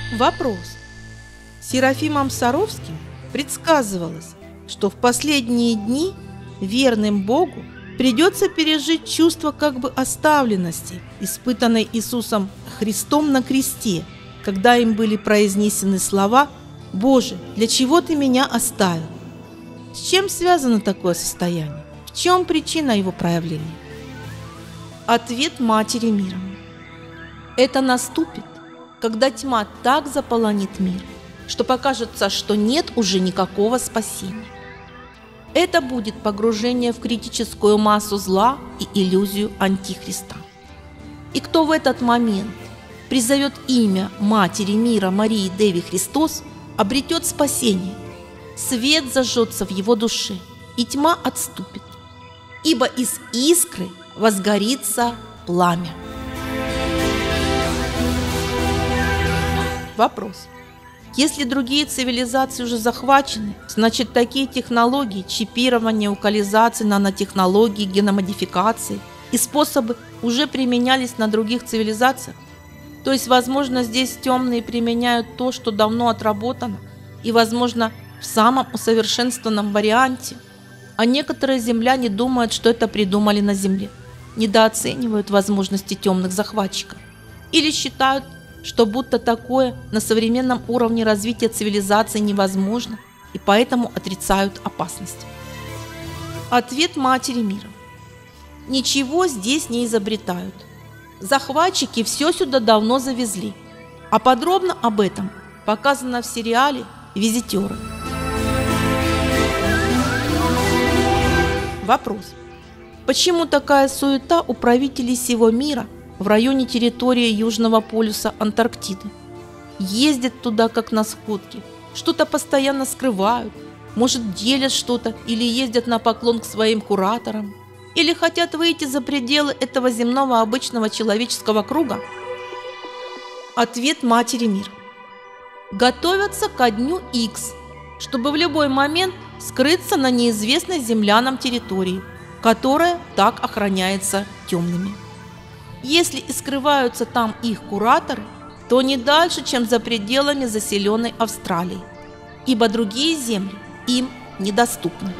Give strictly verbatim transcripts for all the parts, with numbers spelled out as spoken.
Вопрос. Серафимом Саровским предсказывалось, что в последние дни верным Богу придется пережить чувство как бы оставленности, испытанной Иисусом Христом на кресте, когда им были произнесены слова: «Боже, для чего Ты меня оставил?» С чем связано такое состояние? В чем причина его проявления? Ответ Матери Мира. Это наступит, когда тьма так заполонит мир, что покажется, что нет уже никакого спасения. Это будет погружение в критическую массу зла и иллюзию Антихриста. И кто в этот момент призовет имя Матери Мира Марии Деви Христос, обретет спасение. Свет зажжется в его душе, и тьма отступит, ибо из искры возгорится пламя. Вопрос. Если другие цивилизации уже захвачены, значит такие технологии чипирования, локализации, нанотехнологии, геномодификации и способы уже применялись на других цивилизациях? То есть, возможно, здесь темные применяют то, что давно отработано, и, возможно, в самом усовершенствованном варианте, а некоторые земляне думают, что это придумали на Земле, недооценивают возможности темных захватчиков или считают, что будто такое на современном уровне развития цивилизации невозможно, и поэтому отрицают опасность. Ответ Матери Мира. Ничего здесь не изобретают. Захватчики все сюда давно завезли, а подробно об этом показано в сериале «Визитеры». Вопрос. Почему такая суета у правителей всего мира в районе территории Южного полюса Антарктиды? Ездят туда как на сходки, что-то постоянно скрывают, может, делят что-то или ездят на поклон к своим кураторам, или хотят выйти за пределы этого земного обычного человеческого круга? Ответ Матери Мира. Готовятся ко дню Икс, чтобы в любой момент скрыться на неизвестной землянам территории, которая так охраняется темными. Если и скрываются там их кураторы, то не дальше, чем за пределами заселенной Австралии, ибо другие земли им недоступны.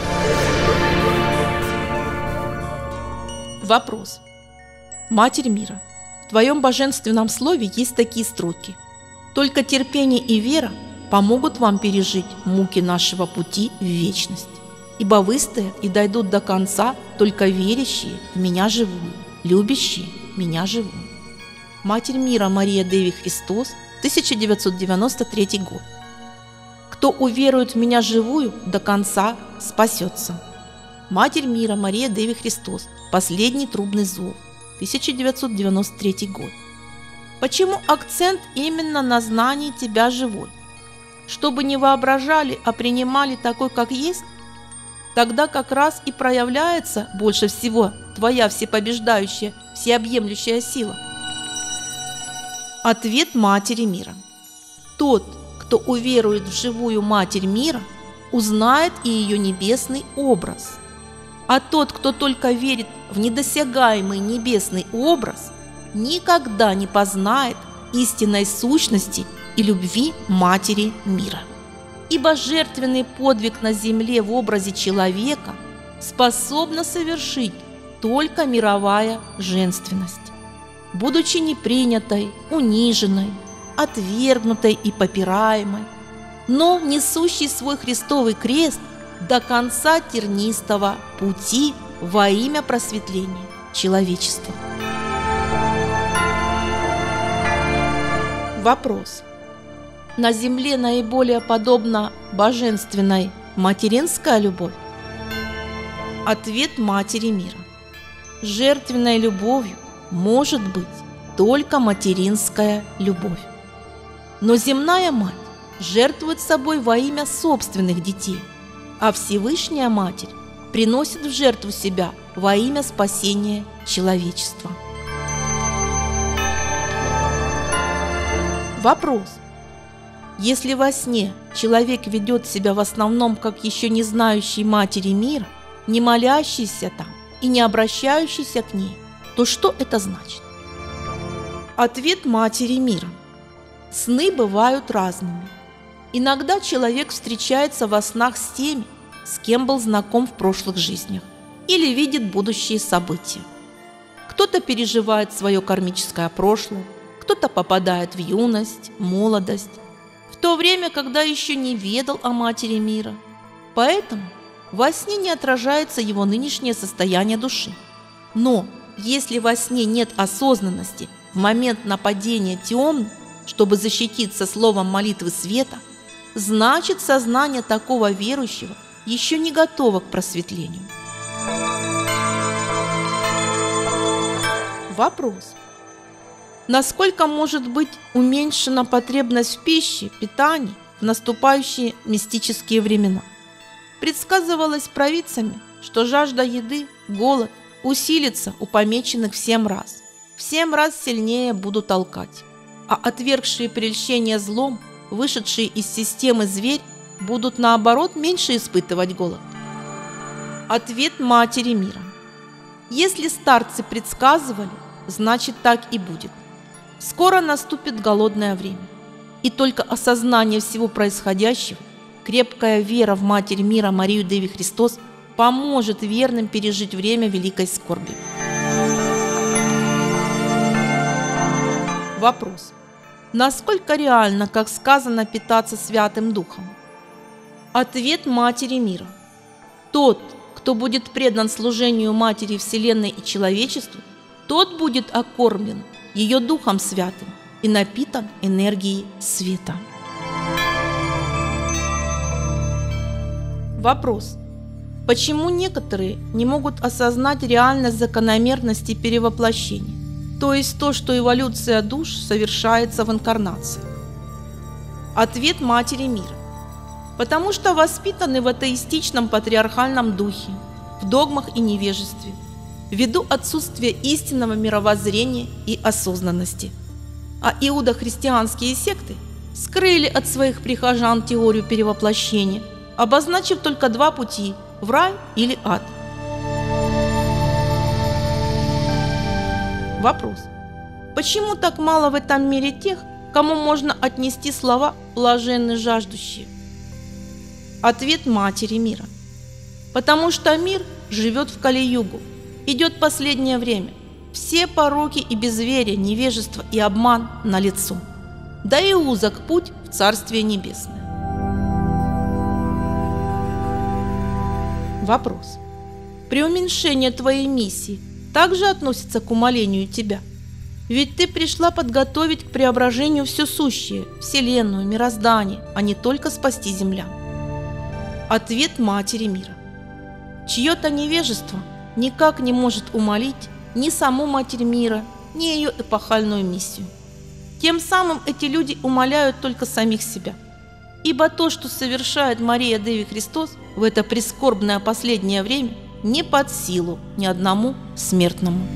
Вопрос. Матерь Мира, в твоем божественном слове есть такие строки: «Только терпение и вера помогут вам пережить муки нашего пути в вечность, ибо выстоят и дойдут до конца только верящие в Меня живую, любящие Меня живую». Матерь Мира Мария Деви Христос, тысяча девятьсот девяносто третий год. «Кто уверует в Меня живую, до конца спасется». Матерь Мира Мария Деви Христос, последний трубный зов, тысяча девятьсот девяносто третий год. Почему акцент именно на знании тебя живой? Чтобы не воображали, а принимали такой, как есть? Тогда как раз и проявляется больше всего твоя всепобеждающая, всеобъемлющая сила. Ответ Матери Мира. Тот, кто уверует в живую Матерь Мира, узнает и ее небесный образ. А тот, кто только верит в недосягаемый небесный образ, никогда не познает истинной сущности и любви Матери Мира. Ибо жертвенный подвиг на земле в образе человека способна совершить только мировая женственность. Будучи непринятой, униженной, отвергнутой и попираемой, но несущей свой Христовый крест до конца тернистого пути во имя просветления человечества. Вопрос. На земле наиболее подобна божественной материнская любовь? Ответ Матери Мира. Жертвенной любовью может быть только материнская любовь. Но земная мать жертвует собой во имя собственных детей, а Всевышняя Матерь приносит в жертву себя во имя спасения человечества. Вопрос. Если во сне человек ведет себя в основном как еще не знающий Матери Мира, не молящийся там и не обращающийся к ней, то что это значит? Ответ Матери Мира. Сны бывают разными. Иногда человек встречается во снах с теми, с кем был знаком в прошлых жизнях, или видит будущие события. Кто-то переживает свое кармическое прошлое, кто-то попадает в юность, молодость, в то время, когда еще не ведал о матери мира. Поэтому во сне не отражается его нынешнее состояние души. Но если во сне нет осознанности в момент нападения темных, чтобы защититься словом молитвы света, значит, сознание такого верующего еще не готово к просветлению. Вопрос. Насколько может быть уменьшена потребность в пище, питании в наступающие мистические времена? Предсказывалось провидцами, что жажда еды, голод усилится у помеченных в семь раз. В семь раз сильнее будут толкать. А отвергшие прельщение злом, вышедшие из системы зверь, будут наоборот меньше испытывать голод. Ответ Матери Мира. Если старцы предсказывали, значит так и будет. Скоро наступит голодное время. И только осознание всего происходящего, крепкая вера в Матерь Мира Марию Деви Христос поможет верным пережить время великой скорби. Вопрос. Насколько реально, как сказано, питаться Святым Духом? Ответ Матери Мира. Тот, кто будет предан служению Матери Вселенной и человечеству, тот будет окормлен ее Духом Святым и напитан энергией света. Вопрос. Почему некоторые не могут осознать реальность закономерности перевоплощения, то есть то, что эволюция душ совершается в инкарнации? Ответ Матери Мира. Потому что воспитаны в атеистичном патриархальном духе, в догмах и невежестве, ввиду отсутствия истинного мировоззрения и осознанности. А иудохристианские секты скрыли от своих прихожан теорию перевоплощения, обозначив только два пути – в рай или ад. Вопрос. Почему так мало в этом мире тех, кому можно отнести слова «блаженны жаждущие»? Ответ Матери Мира. Потому что мир живет в Кали-югу, идет последнее время. Все пороки и безверие, невежество и обман налицо. Да и узок путь в Царствие Небесное. Вопрос. Преуменьшение твоей миссии также относится к умалению тебя? Ведь ты пришла подготовить к преображению все сущее, Вселенную, мироздание, а не только спасти землян. Ответ Матери Мира. Чье-то невежество никак не может умалить ни саму Матерь Мира, ни ее эпохальную миссию. Тем самым эти люди умаляют только самих себя. Ибо то, что совершает Мария Деви Христос в это прискорбное последнее время, не под силу ни одному смертному.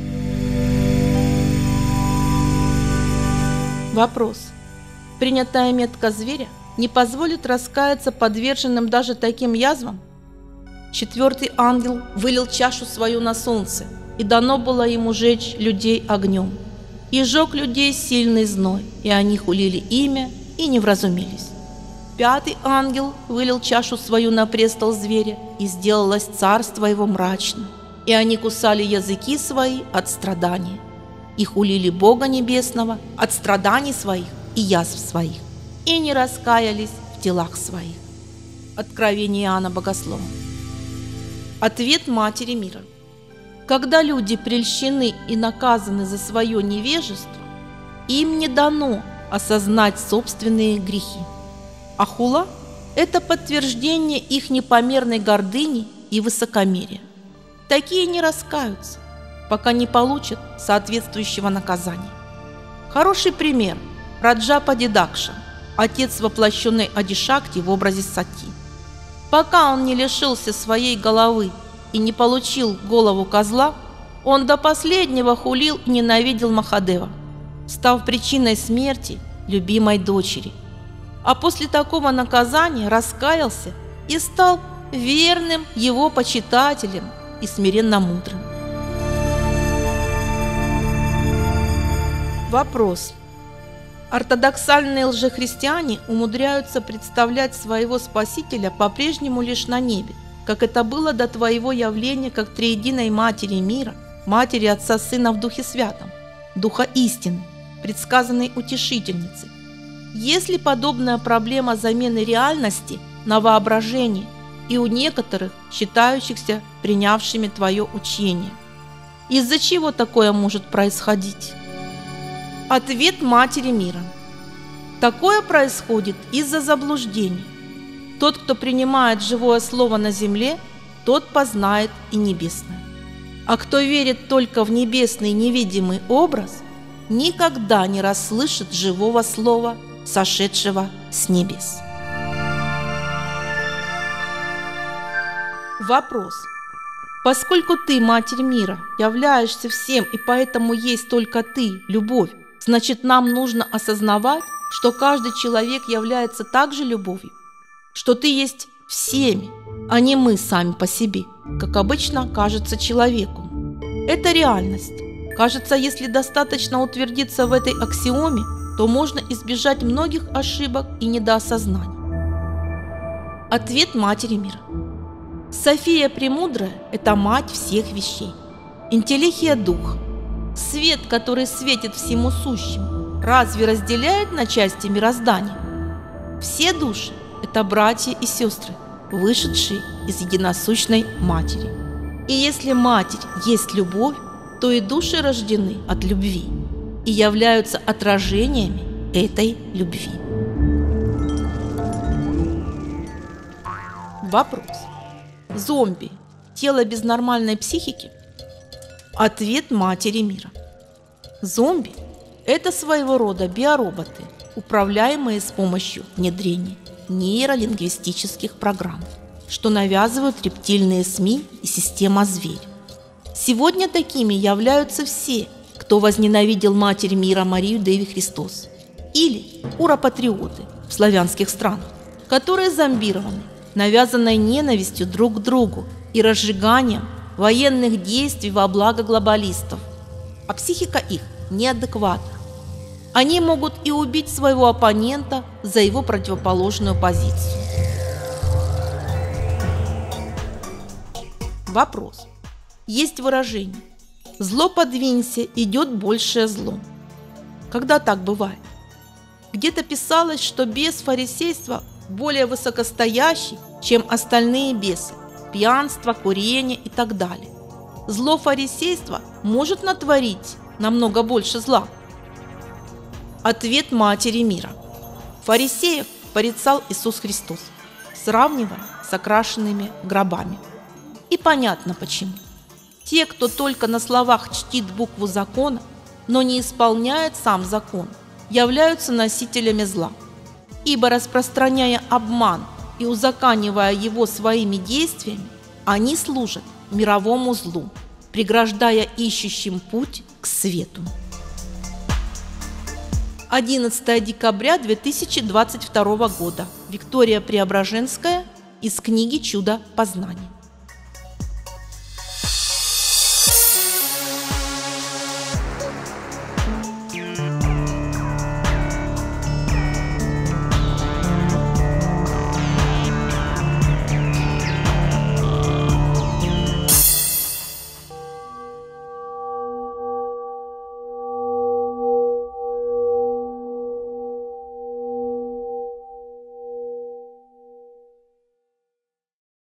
Вопрос. Принятая метка зверя не позволит раскаяться подверженным даже таким язвам? Четвертый ангел вылил чашу свою на солнце, и дано было ему жечь людей огнем. И жег людей сильный зной, и они хулили имя и не вразумились. Пятый ангел вылил чашу свою на престол зверя, и сделалось царство его мрачно, и они кусали языки свои от страдания, и хулили Бога Небесного от страданий своих и язв своих, и не раскаялись в делах своих. Откровение Иоанна Богослова. Ответ Матери Мира. Когда люди прельщены и наказаны за свое невежество, им не дано осознать собственные грехи. А хула – это подтверждение их непомерной гордыни и высокомерия. Такие не раскаются, пока не получат соответствующего наказания. Хороший пример – Раджапади Дакша, отец воплощенной Адишакти в образе Сати. Пока он не лишился своей головы и не получил голову козла, он до последнего хулил и ненавидел Махадева, став причиной смерти любимой дочери. А после такого наказания раскаялся и стал верным его почитателем и смиренно мудрым. Вопрос. Ортодоксальные лжехристиане умудряются представлять своего Спасителя по-прежнему лишь на небе, как это было до твоего явления как триединой Матери мира, Матери Отца Сына в Духе Святом, Духа истины, предсказанной Утешительницы. Есть ли подобная проблема замены реальности на воображение и у некоторых, считающихся принявшими твое учение? Из-за чего такое может происходить? Ответ Матери мира. Такое происходит из-за заблуждений. Тот, кто принимает живое слово на земле, тот познает и небесное. А кто верит только в небесный невидимый образ, никогда не расслышит живого слова, сошедшего с небес. Вопрос. Поскольку ты, Матерь мира, являешься всем, и поэтому есть только ты, любовь, значит, нам нужно осознавать, что каждый человек является также любовью, что ты есть всеми, а не мы сами по себе, как обычно кажется человеку. Это реальность. Кажется, если достаточно утвердиться в этой аксиоме, то можно избежать многих ошибок и недоосознаний. Ответ Матери мира. София Премудрая – это мать всех вещей. Интеллихия духа. Свет, который светит всему сущему, разве разделяет на части мироздание? Все души – это братья и сестры, вышедшие из единосущной Матери. И если Матерь есть любовь, то и души рождены от любви и являются отражениями этой любви. Вопрос. Зомби – тело без нормальной психики? Ответ Матери мира. Зомби – это своего рода биороботы, управляемые с помощью внедрения нейролингвистических программ, что навязывают рептильные СМИ и система «Зверь». Сегодня такими являются все, кто возненавидел Матерь мира Марию Деви Христос, или уропатриоты в славянских странах, которые зомбированы, навязанной ненавистью друг к другу и разжиганием военных действий во благо глобалистов. А психика их неадекватна. Они могут и убить своего оппонента за его противоположную позицию. Вопрос. Есть выражение: «Зло подвинься, идет большее зло». Когда так бывает? Где-то писалось, что бес фарисейства более высокостоящий, чем остальные бесы, пьянство, курение и так далее. Зло фарисейства может натворить намного больше зла. Ответ Матери мира. Фарисеев порицал Иисус Христос, сравнивая с окрашенными гробами. И понятно почему. Те, кто только на словах чтит букву закона, но не исполняет сам закон, являются носителями зла. Ибо, распространяя обман и узаконивая его своими действиями, они служат мировому злу, преграждая ищущим путь к свету. одиннадцатое декабря две тысячи двадцать второго года. Виктория Преображенская из книги «Чудо познания».